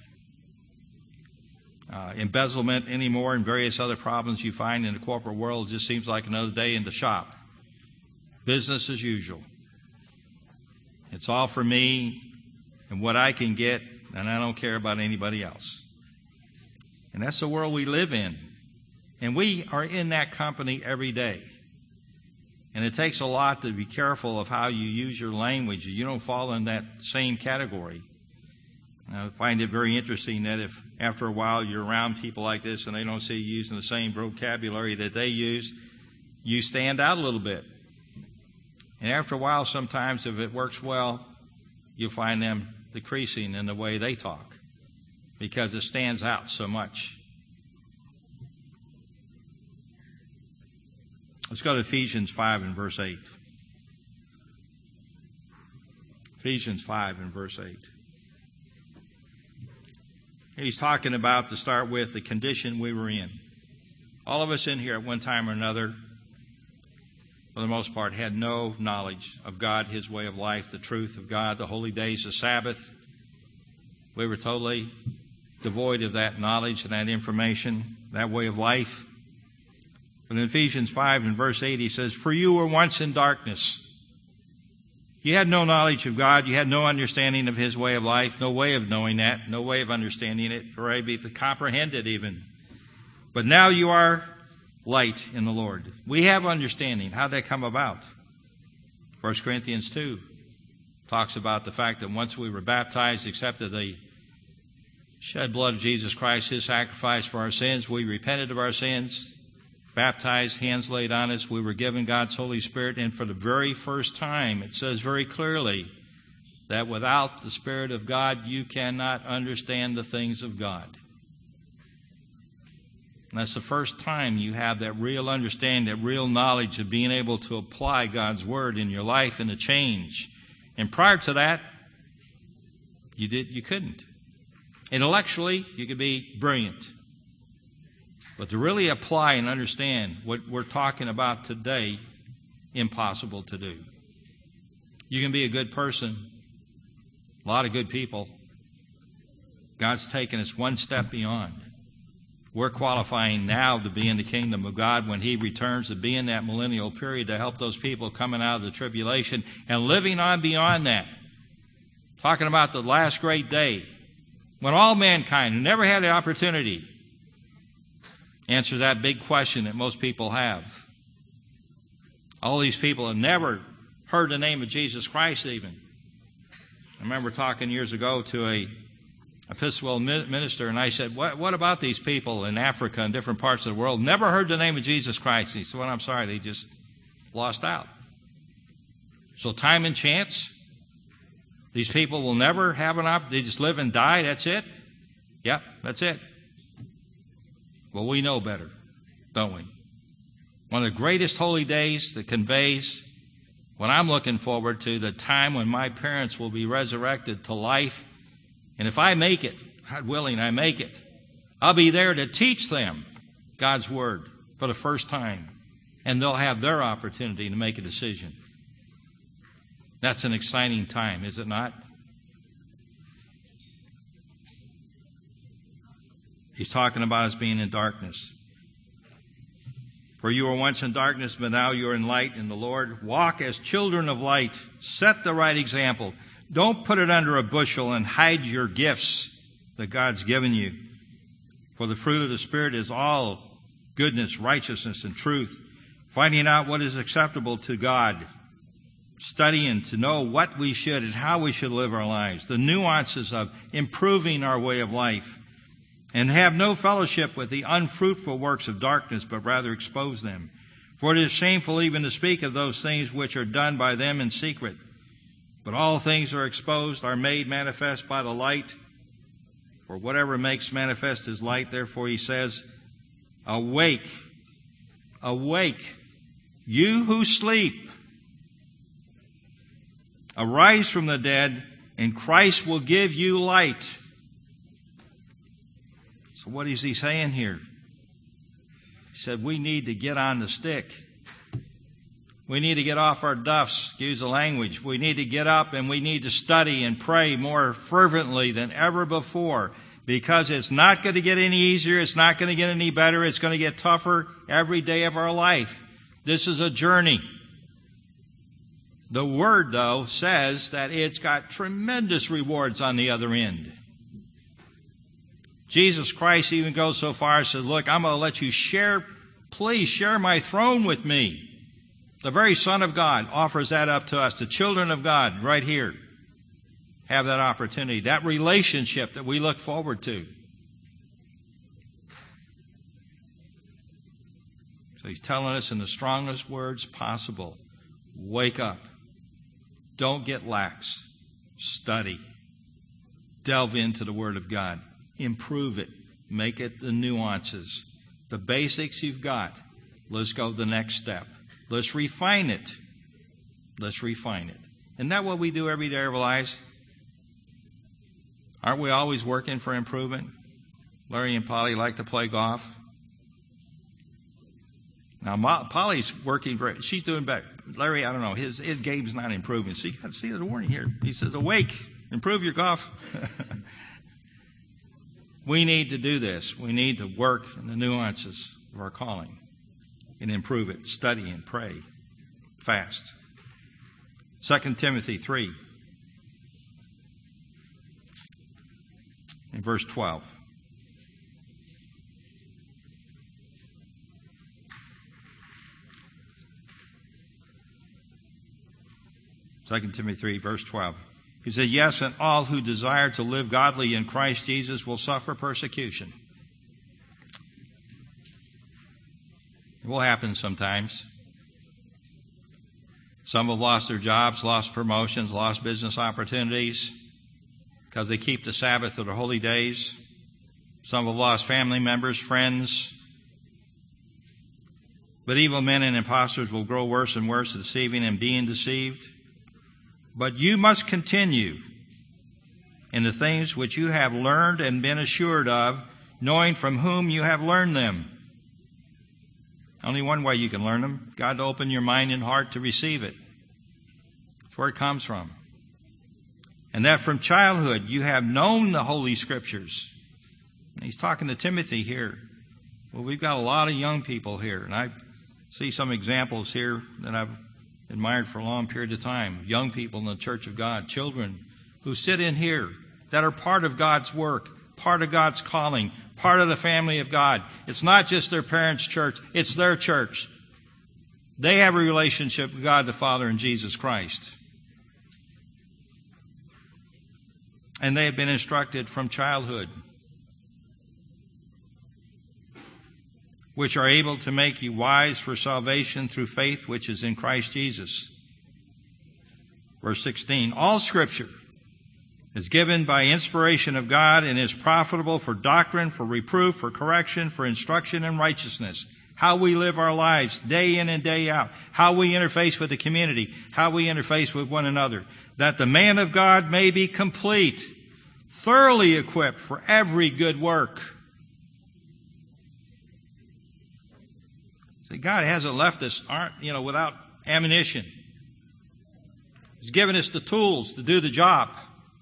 Embezzlement anymore and various other problems you find in the corporate world just seems like another day in the shop. Business as usual. It's all for me and what I can get, and I don't care about anybody else. And that's the world we live in. And we are in that company every day. And it takes a lot to be careful of how you use your language. You don't fall in that same category. I find it very interesting that if after a while you're around people like this and they don't see you using the same vocabulary that they use, you stand out a little bit. And after a while, sometimes if it works well, you'll find them decreasing in the way they talk because it stands out so much. Let's go to Ephesians 5 and verse 8. Ephesians 5 and verse 8. He's talking about, to start with, the condition we were in. All of us in here at one time or another, for the most part, had no knowledge of God, His way of life, the truth of God, the holy days, the Sabbath. We were totally devoid of that knowledge and that information, that way of life. But in Ephesians 5 and verse 8, he says, "For you were once in darkness." You had no knowledge of God. You had no understanding of his way of life, no way of knowing that, no way of understanding it, or able to comprehend it even. But now you are light in the Lord. We have understanding. How'd that come about? 1 Corinthians 2 talks about the fact that once we were baptized, accepted the shed blood of Jesus Christ, his sacrifice for our sins, we repented of our sins, baptized, hands laid on us, we were given God's Holy Spirit, and for the very first time, it says very clearly that without the Spirit of God, you cannot understand the things of God. And that's the first time you have that real understanding, that real knowledge of being able to apply God's Word in your life and to change. And prior to that, you couldn't. Intellectually, you could be brilliant. But to really apply and understand what we're talking about today, impossible to do. You can be a good person, a lot of good people. God's taken us one step beyond. We're qualifying now to be in the kingdom of God when he returns, to be in that millennial period to help those people coming out of the tribulation and living on beyond that. Talking about the last great day when all mankind who never had the opportunity answer that big question that most people have. All these people have never heard the name of Jesus Christ even. I remember talking years ago to a Episcopal minister, and I said, what about these people in Africa and different parts of the world? Never heard the name of Jesus Christ. He said, well, I'm sorry, they just lost out. So time and chance, these people will never have an opportunity. They just live and die, that's it? Yep, that's it. Well, we know better, don't we? One of the greatest holy days that conveys what I'm looking forward to, the time when my parents will be resurrected to life. And if I make it, God willing, I make it, I'll be there to teach them God's Word for the first time. And they'll have their opportunity to make a decision. That's an exciting time, is it not? He's talking about us being in darkness. For you were once in darkness, but now you are in light in the Lord. Walk as children of light. Set the right example. Don't put it under a bushel and hide your gifts that God's given you. For the fruit of the Spirit is all goodness, righteousness, and truth. Finding out what is acceptable to God. Studying to know what we should and how we should live our lives. The nuances of improving our way of life. And have no fellowship with the unfruitful works of darkness, but rather expose them. For it is shameful even to speak of those things which are done by them in secret. But all things are exposed, are made manifest by the light. For whatever makes manifest is light. Therefore he says, awake, awake, you who sleep. Arise from the dead, and Christ will give you light. So what is he saying here? He said we need to get on the stick. We need to get off our duffs, excuse the language. We need to get up and we need to study and pray more fervently than ever before, because it's not going to get any easier. It's not going to get any better. It's going to get tougher every day of our life. This is a journey. The Word, though, says that it's got tremendous rewards on the other end. Jesus Christ even goes so far as says, look, I'm going to let you please share my throne with me. The very Son of God offers that up to us. The children of God right here have that opportunity, that relationship that we look forward to. So he's telling us in the strongest words possible, wake up. Don't get lax. Study. Delve into the Word of God. Improve it. Make it the nuances. The basics you've got. Let's go the next step. Let's refine it. Let's refine it. Isn't that what we do every day of our lives? Aren't we always working for improvement? Larry and Polly like to play golf. Now, Polly's working great. She's doing better. Larry, I don't know. His game's not improving. So you got to see the warning here. He says, awake. Improve your golf. We need to do this. We need to work in the nuances of our calling. and improve it. Study and pray. Fast. 2 Timothy 3 in verse 12. Second Timothy 3, verse 12. He said, yes, and all who desire to live godly in Christ Jesus will suffer persecution. It will happen sometimes. Some have lost their jobs, lost promotions, lost business opportunities because they keep the Sabbath or the holy days. Some have lost family members, friends. But evil men and impostors will grow worse and worse, deceiving and being deceived. But you must continue in the things which you have learned and been assured of, knowing from whom you have learned them. Only one way you can learn them: God to open your mind and heart to receive it. That's where it comes from. And that from childhood you have known the Holy Scriptures. And he's talking to Timothy here. Well, we've got a lot of young people here, and I see some examples here that I've admired for a long period of time. Young people in the church of God, children who sit in here that are part of God's work, part of God's calling, part of the family of God. It's not just their parents' church, it's their church. They have a relationship with God the Father and Jesus Christ. And they have been instructed from childhood, which are able to make you wise for salvation through faith which is in Christ Jesus. Verse 16, all Scripture is given by inspiration of God and is profitable for doctrine, for reproof, for correction, for instruction in righteousness. How we live our lives day in and day out. How we interface with the community. How we interface with one another. That the man of God may be complete, thoroughly equipped for every good work. See, God hasn't left us, without ammunition. He's given us the tools to do the job.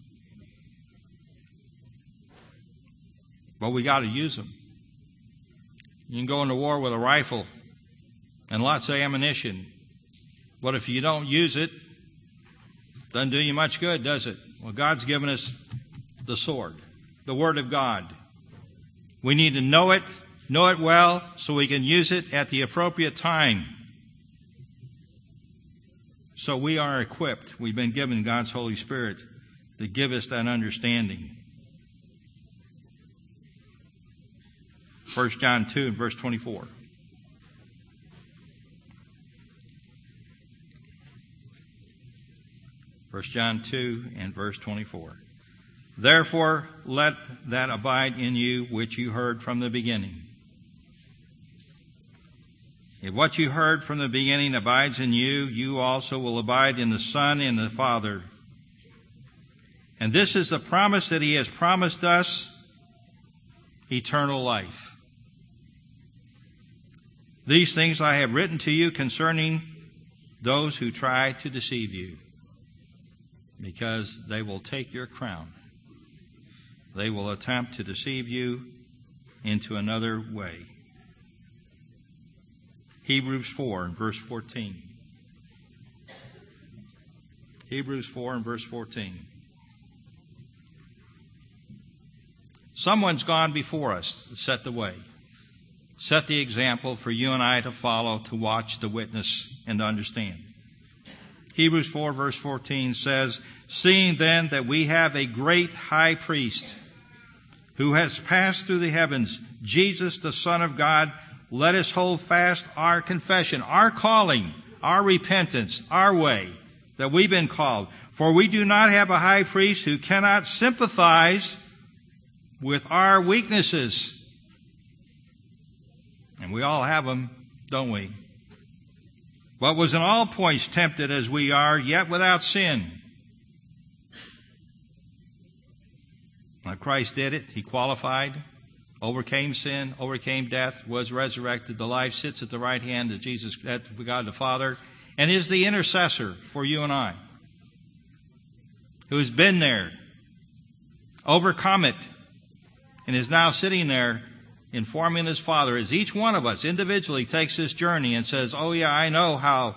But we got to use them. You can go into war with a rifle and lots of ammunition. But if you don't use it, it doesn't do you much good, does it? Well, God's given us the sword, the Word of God. We need to know it well, so we can use it at the appropriate time. So we are equipped. We've been given God's Holy Spirit to give us that understanding. 1 John 2 and verse 24. First John 2 and verse 24. Therefore, let that abide in you which you heard from the beginning. If what you heard from the beginning abides in you, you also will abide in the Son and the Father. And this is the promise that He has promised us, eternal life. These things I have written to you concerning those who try to deceive you, because they will take your crown. They will attempt to deceive you into another way. Hebrews 4 and verse 14. Hebrews 4 and verse 14. Someone's gone before us to set the way, set the example for you and I to follow, to watch, to witness, and to understand. Hebrews 4 verse 14 says, seeing then that we have a great high priest who has passed through the heavens, Jesus, the Son of God, let us hold fast our confession, our calling, our repentance, our way that we've been called. For we do not have a high priest who cannot sympathize with our weaknesses. And we all have them, don't we? But was in all points tempted as we are, yet without sin. Now Christ did it. He qualified, overcame sin, overcame death, was resurrected to life, sits at the right hand of Jesus, of God the Father, and is the intercessor for you and I, who has been there, overcome it, and is now sitting there informing his Father, as each one of us individually takes this journey and says, oh yeah, I know how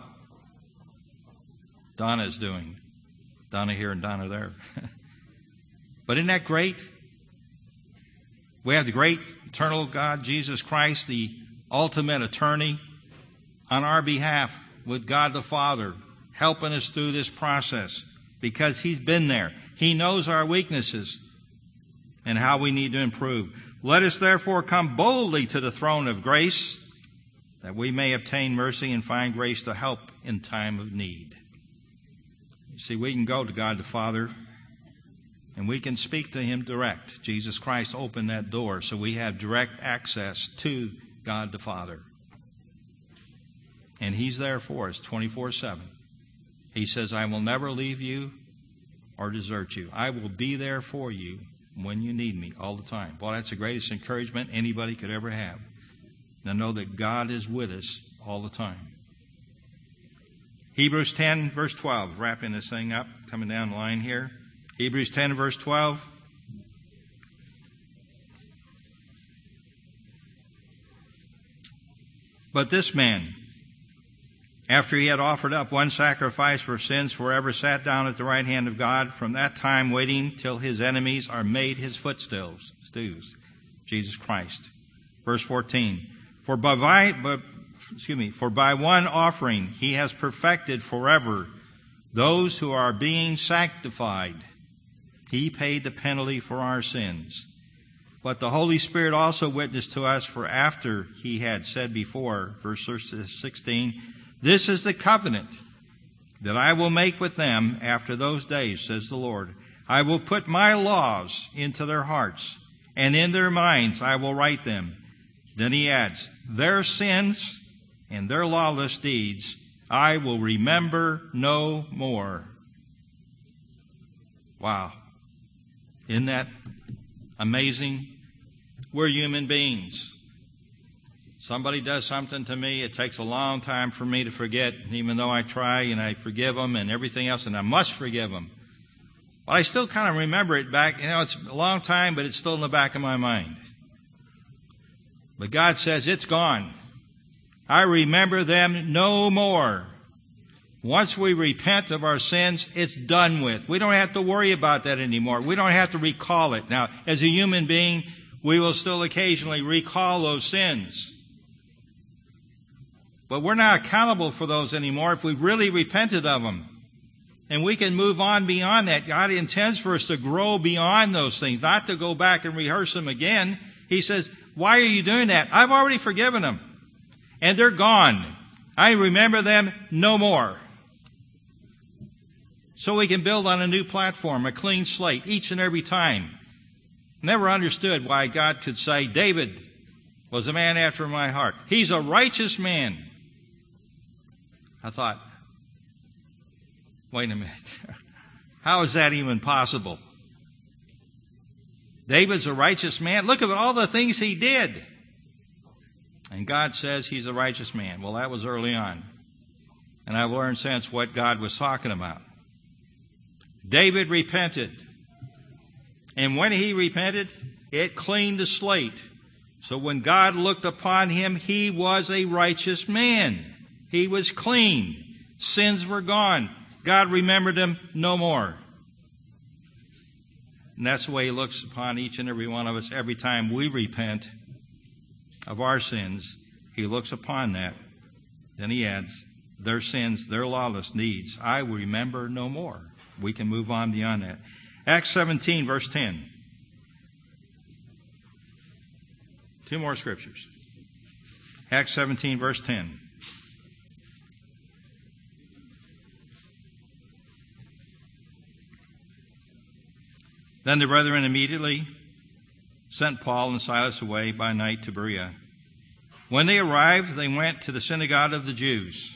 Donna is doing. Donna here and Donna there. But isn't that great? We have the great eternal God, Jesus Christ, the ultimate attorney, on our behalf with God the Father, helping us through this process because he's been there. He knows our weaknesses and how we need to improve. Let us therefore come boldly to the throne of grace, that we may obtain mercy and find grace to help in time of need. You see, we can go to God the Father and we can speak to him direct. Jesus Christ opened that door so we have direct access to God the Father. And he's there for us 24/7. He says, I will never leave you or desert you. I will be there for you when you need me all the time. Well, that's the greatest encouragement anybody could ever have. To know that God is with us all the time. Hebrews 10, verse 12. Wrapping this thing up, coming down the line here. Hebrews 10, verse 12. But this man, after he had offered up one sacrifice for sins forever, sat down at the right hand of God, from that time waiting till his enemies are made his footstools. Jesus Christ. Verse 14. For by one offering he has perfected forever those who are being sanctified. He paid the penalty for our sins. But the Holy Spirit also witnessed to us, for after he had said before, verse 16, this is the covenant that I will make with them after those days, says the Lord. I will put my laws into their hearts, and in their minds I will write them. Then he adds, their sins and their lawless deeds I will remember no more. Wow. Isn't that amazing? We're human beings. Somebody does something to me, it takes a long time for me to forget, even though I try and I forgive them and everything else, and I must forgive them. But I still kind of remember it back. It's a long time, but it's still in the back of my mind. But God says, it's gone. I remember them no more. Once we repent of our sins, it's done with. We don't have to worry about that anymore. We don't have to recall it. Now, as a human being, we will still occasionally recall those sins. But we're not accountable for those anymore if we've really repented of them. And we can move on beyond that. God intends for us to grow beyond those things, not to go back and rehearse them again. He says, why are you doing that? I've already forgiven them. And they're gone. I remember them no more. So we can build on a new platform, a clean slate, each and every time. Never understood why God could say, David was a man after my heart. He's a righteous man. I thought, wait a minute. How is that even possible? David's a righteous man. Look at all the things he did. And God says he's a righteous man. Well, that was early on. And I've learned since what God was talking about. David repented. And when he repented, it cleaned the slate. So when God looked upon him, he was a righteous man. He was clean. Sins were gone. God remembered him no more. And that's the way he looks upon each and every one of us every time we repent of our sins. He looks upon that. Then he adds, their sins, their lawless deeds, I will remember no more. We can move on beyond that. Acts 17, verse 10. Two more scriptures. Acts 17, verse 10. Then the brethren immediately sent Paul and Silas away by night to Berea. When they arrived, they went to the synagogue of the Jews.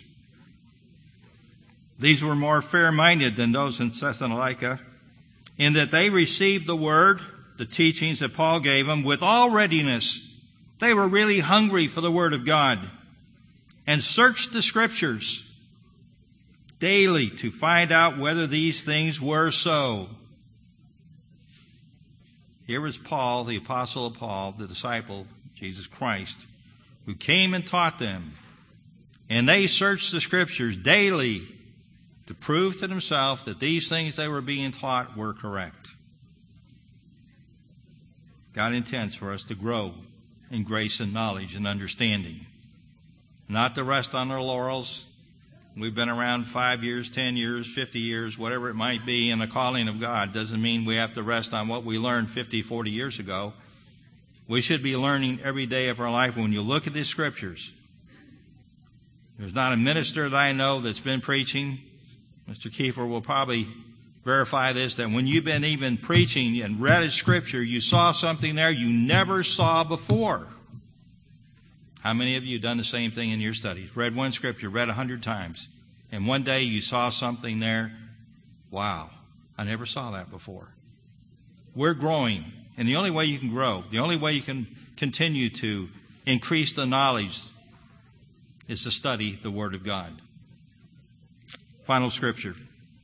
These were more fair-minded than those in Thessalonica, in that they received the word, the teachings that Paul gave them, with all readiness. They were really hungry for the word of God and searched the scriptures daily to find out whether these things were so. Here was Paul, the apostle of Paul, the disciple, Jesus Christ, who came and taught them. And they searched the Scriptures daily to prove to themselves that these things they were being taught were correct. God intends for us to grow in grace and knowledge and understanding, not to rest on our laurels. We've been around 5 years, 10 years, 50 years, whatever it might be in the calling of God. Doesn't mean we have to rest on what we learned 50, 40 years ago. We should be learning every day of our life. When you look at the Scriptures, there's not a minister that I know that's been preaching. Mr. Kiefer will probably verify this, that when you've been even preaching and read a Scripture, you saw something there you never saw before. How many of you have done the same thing in your studies? Read one Scripture, read 100 times, and one day you saw something there. Wow, I never saw that before. We're growing, and the only way you can grow, the only way you can continue to increase the knowledge is to study the Word of God. Final Scripture.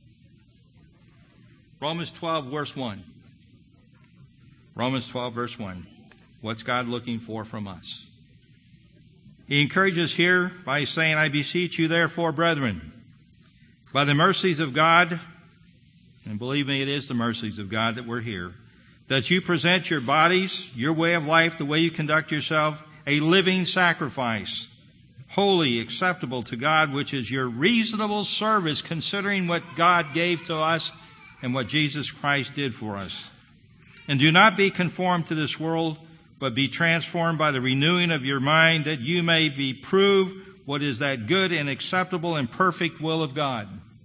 Romans 12, verse 1. Romans 12, verse 1. What's God looking for from us? He encourages here by saying, I beseech you therefore, brethren, by the mercies of God, and believe me, it is the mercies of God that we're here, that you present your bodies, your way of life, the way you conduct yourself, a living sacrifice, holy, acceptable to God, which is your reasonable service, considering what God gave to us and what Jesus Christ did for us. And do not be conformed to this world, but be transformed by the renewing of your mind, that you may be proved what is that good and acceptable and perfect will of God.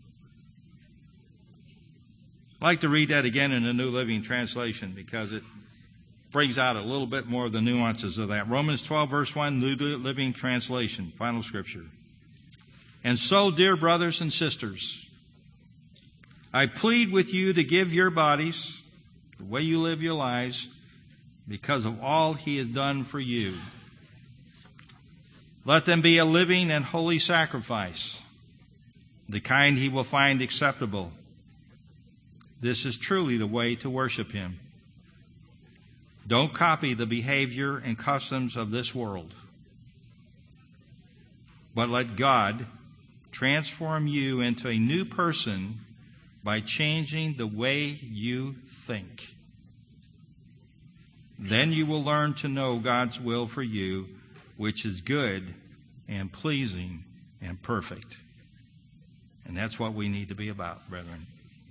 I'd like to read that again in the New Living Translation because it brings out a little bit more of the nuances of that. Romans 12, verse 1, New Living Translation, final Scripture. And so, dear brothers and sisters, I plead with you to give your bodies, the way you live your lives, because of all He has done for you. Let them be a living and holy sacrifice, the kind He will find acceptable. This is truly the way to worship Him. Don't copy the behavior and customs of this world, but let God transform you into a new person by changing the way you think. Then you will learn to know God's will for you, which is good and pleasing and perfect. And that's what we need to be about, brethren.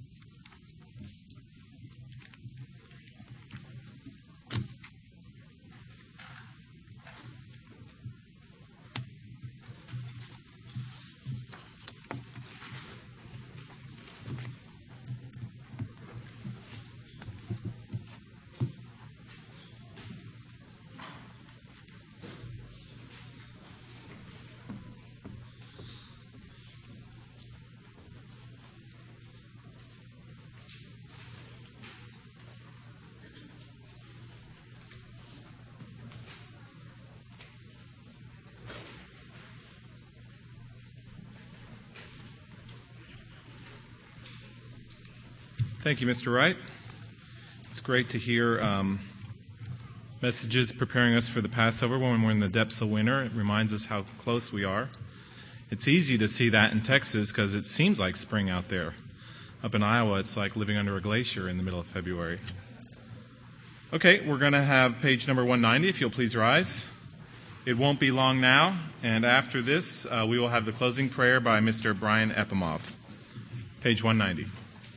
Thank you, Mr. Wright. It's great to hear messages preparing us for the Passover when we're in the depths of winter. It reminds us how close we are. It's easy to see that in Texas because it seems like spring out there. Up in Iowa, it's like living under a glacier in the middle of February. Okay, we're going to have page number 190, if you'll please rise. It won't be long now, and after this, we will have the closing prayer by Mr. Brian Epimoff. Page 190.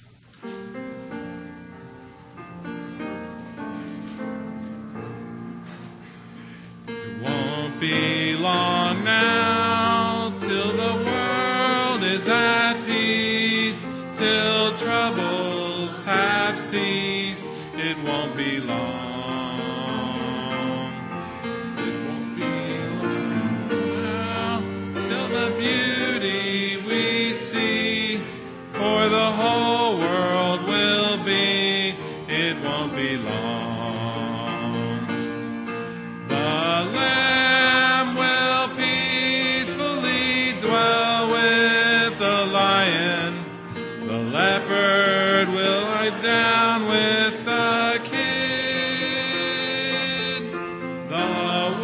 Be long now till the world is at peace, till troubles have ceased. It won't be long. It won't be long now till the beauty we see, for the whole world will be. It won't be long. The Lamb will peacefully dwell with the lion. The leopard will lie down with the kid. The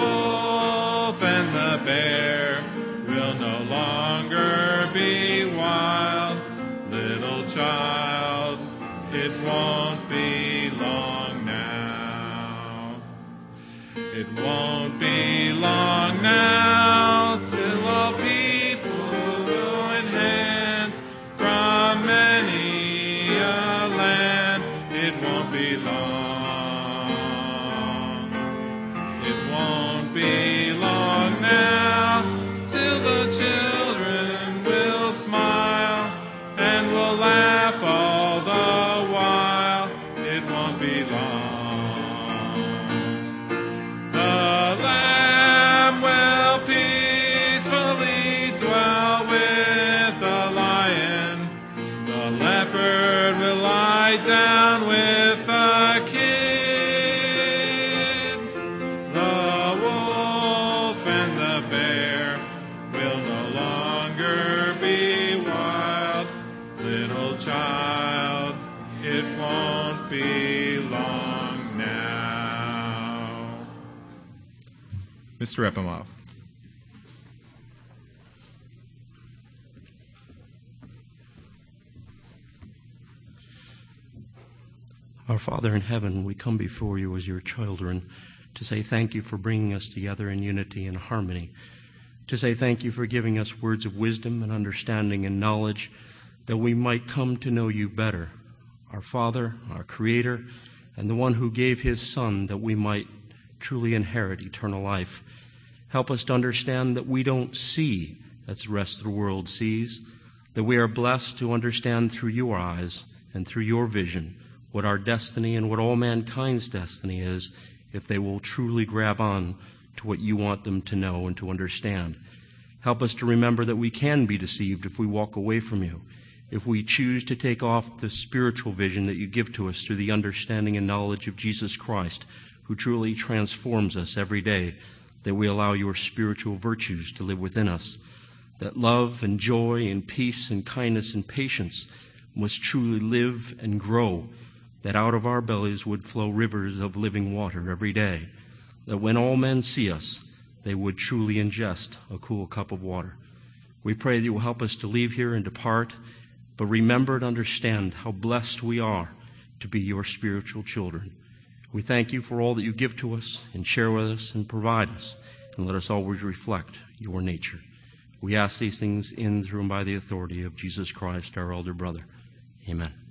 child. It won't be long now. It won't be long now till all people join hands from many a land. It won't be long. It won't be long now till the children will smile and will laugh all the while. It won't be long. The lamb will peacefully dwell with the lion. The leopard will lie down with the kid. The wolf and the bear will no longer be wild. Little child, it won't be long now. Mr. Epimov. Our Father in heaven, we come before you as your children to say thank you for bringing us together in unity and harmony, to say thank you for giving us words of wisdom and understanding and knowledge that we might come to know you better, our Father, our Creator, and the one who gave his Son that we might truly inherit eternal life. Help us to understand that we don't see as the rest of the world sees, that we are blessed to understand through your eyes and through your vision what our destiny and what all mankind's destiny is if they will truly grab on to what you want them to know and to understand. Help us to remember that we can be deceived if we walk away from you, if we choose to take off the spiritual vision that you give to us through the understanding and knowledge of Jesus Christ, who truly transforms us every day, that we allow your spiritual virtues to live within us, that love and joy and peace and kindness and patience must truly live and grow, that out of our bellies would flow rivers of living water every day, that when all men see us, they would truly ingest a cool cup of water. We pray that you will help us to leave here and depart, but remember and understand how blessed we are to be your spiritual children. We thank you for all that you give to us and share with us and provide us, and let us always reflect your nature. We ask these things in, through, and by the authority of Jesus Christ, our elder brother. Amen.